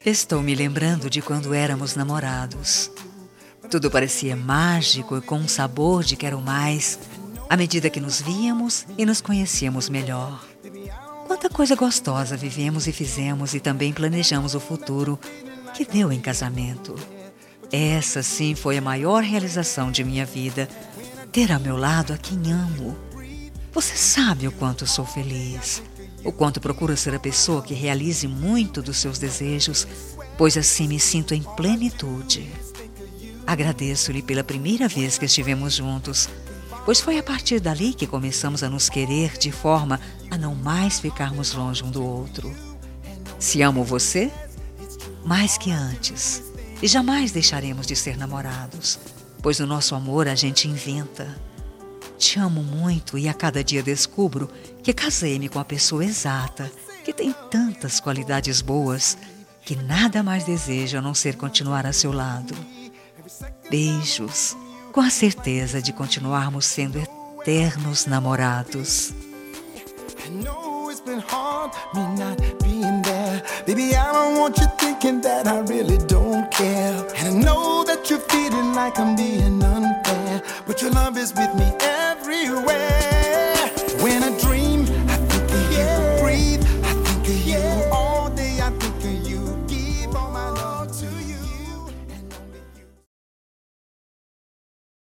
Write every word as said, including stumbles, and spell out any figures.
Estou me lembrando de quando éramos namorados. Tudo parecia mágico e com um sabor de quero mais, à medida que nos víamos e nos conhecíamos melhor. Quanta coisa gostosa vivemos e fizemos e também planejamos o futuro que deu em casamento. Essa sim foi a maior realização de minha vida, ter ao meu lado a quem amo. Você sabe o quanto sou feliz, o quanto procuro ser a pessoa que realize muito dos seus desejos, pois assim me sinto em plenitude. Agradeço-lhe pela primeira vez que estivemos juntos, pois foi a partir dali que começamos a nos querer de forma a não mais ficarmos longe um do outro. Se amo você, mais que antes, e jamais deixaremos de ser namorados, pois no nosso amor a gente inventa. Te amo muito e a cada dia descubro que casei-me com a pessoa exata, que tem tantas qualidades boas, que nada mais desejo a não ser continuar a seu lado. Beijos, com a certeza de continuarmos sendo eternos namorados. Baby, I don't want you thinking that I really don't care. And I know that you're feeling like I'm being unfair, but your love is with me everywhere.